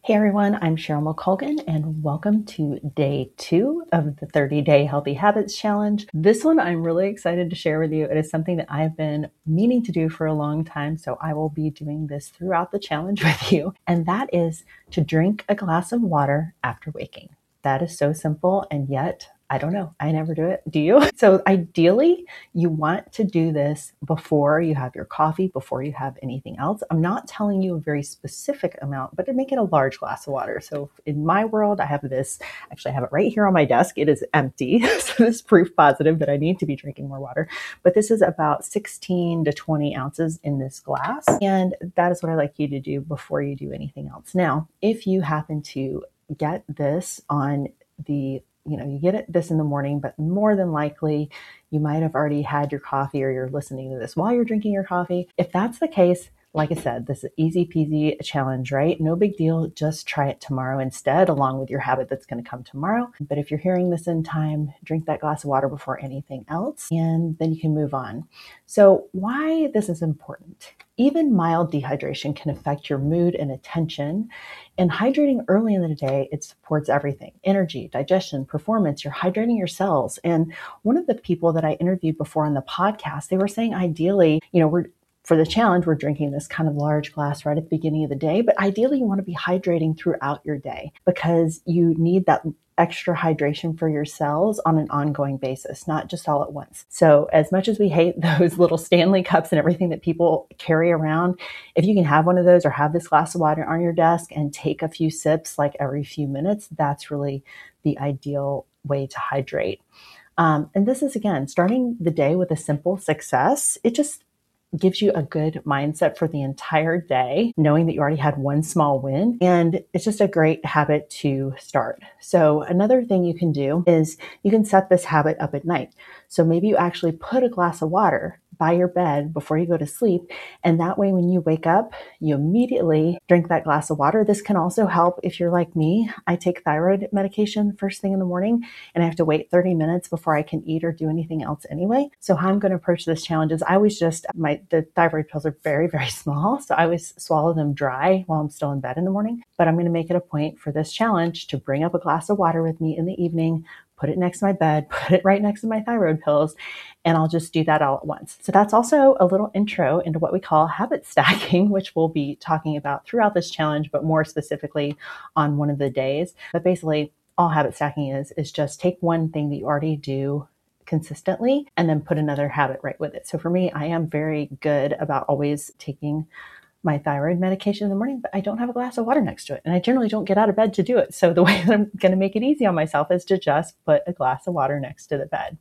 Hey everyone, I'm Cheryl McColgan and welcome to day 2 of the 30-day Healthy Habits Challenge. This one I'm really excited to share with you. It is something that I've been meaning to do for a long time, so I will be doing this throughout the challenge with you. And that is to drink a glass of water after waking. That is so simple, and yet I don't know. I never do it. Do you? So ideally, you want to do this before you have your coffee, before you have anything else. I'm not telling you a very specific amount, but to make it a large glass of water. So in my world, I have this, actually I have it right here on my desk. It is empty. So this is proof positive that I need to be drinking more water. But this is about 16 to 20 ounces in this glass. And that is what I like you to do before you do anything else. Now, if you happen to get this on the you get this in the morning, but more than likely you might have already had your coffee or you're listening to this while you're drinking your coffee. If that's the case, like I said, this is easy peasy challenge, right? No big deal. Just try it tomorrow instead, along with your habit that's going to come tomorrow. But if you're hearing this in time, drink that glass of water before anything else, and then you can move on. So why this is important? Even mild dehydration can affect your mood and attention. And hydrating early in the day, it supports everything: energy, digestion, performance. You're hydrating your cells. And one of the people that I interviewed before on the podcast, they were saying ideally, for the challenge, we're drinking this kind of large glass right at the beginning of the day, but ideally you want to be hydrating throughout your day because you need that extra hydration for your cells on an ongoing basis, not just all at once. So as much as we hate those little Stanley cups and everything that people carry around, if you can have one of those or have this glass of water on your desk and take a few sips like every few minutes, that's really the ideal way to hydrate. And this is, again, starting the day with a simple success. It just gives you a good mindset for the entire day, knowing that you already had one small win. And it's just a great habit to start. So another thing you can do is you can set this habit up at night. So maybe you actually put a glass of water by your bed before you go to sleep. And that way, when you wake up, you immediately drink that glass of water. This can also help if you're like me. I take thyroid medication first thing in the morning, and I have to wait 30 minutes before I can eat or do anything else anyway. So how I'm going to approach this challenge is I always the thyroid pills are very, very small. So I always swallow them dry while I'm still in bed in the morning. But I'm going to make it a point for this challenge to bring up a glass of water with me in the evening, put it next to my bed, put it right next to my thyroid pills, and I'll just do that all at once. So that's also a little intro into what we call habit stacking, which we'll be talking about throughout this challenge, but more specifically on one of the days. But basically, all habit stacking is just take one thing that you already do consistently and then put another habit right with it. So for me, I am very good about always taking my thyroid medication in the morning, but I don't have a glass of water next to it. And I generally don't get out of bed to do it. So the way that I'm going to make it easy on myself is to just put a glass of water next to the bed.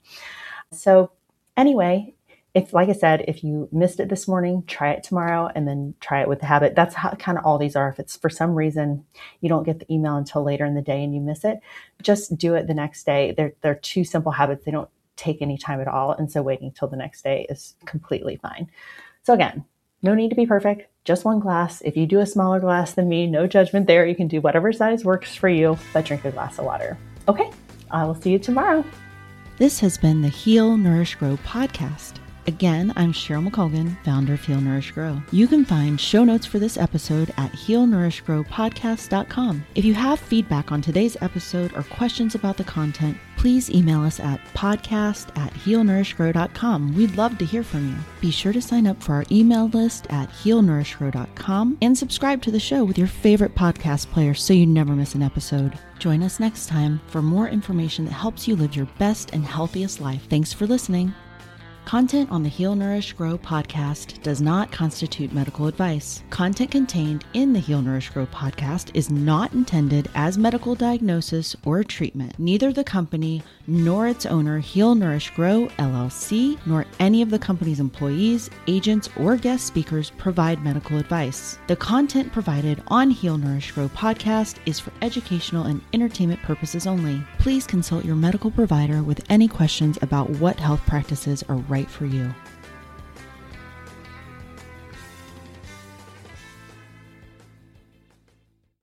So anyway, like I said, if you missed it this morning, try it tomorrow and then try it with the habit. That's how kind of all these are. If it's for some reason you don't get the email until later in the day and you miss it, just do it the next day. They're two simple habits. They don't take any time at all. And so waiting till the next day is completely fine. So again, no need to be perfect, just one glass. If you do a smaller glass than me, no judgment there. You can do whatever size works for you, but drink a glass of water. Okay, I will see you tomorrow. This has been the Heal, Nourish, Grow podcast. Again, I'm Cheryl McColgan, founder of Heal, Nourish, Grow. You can find show notes for this episode at healnourishgrowpodcast.com. If you have feedback on today's episode or questions about the content, please email us at podcast@healnourishgrow.com. We'd love to hear from you. Be sure to sign up for our email list at healnourishgrow.com and subscribe to the show with your favorite podcast player so you never miss an episode. Join us next time for more information that helps you live your best and healthiest life. Thanks for listening. Content on the Heal, Nourish, Grow podcast does not constitute medical advice. Content contained in the Heal, Nourish, Grow podcast is not intended as medical diagnosis or treatment. Neither the company nor its owner, Heal, Nourish, Grow, LLC, nor any of the company's employees, agents, or guest speakers provide medical advice. The content provided on Heal, Nourish, Grow podcast is for educational and entertainment purposes only. Please consult your medical provider with any questions about what health practices are right for you.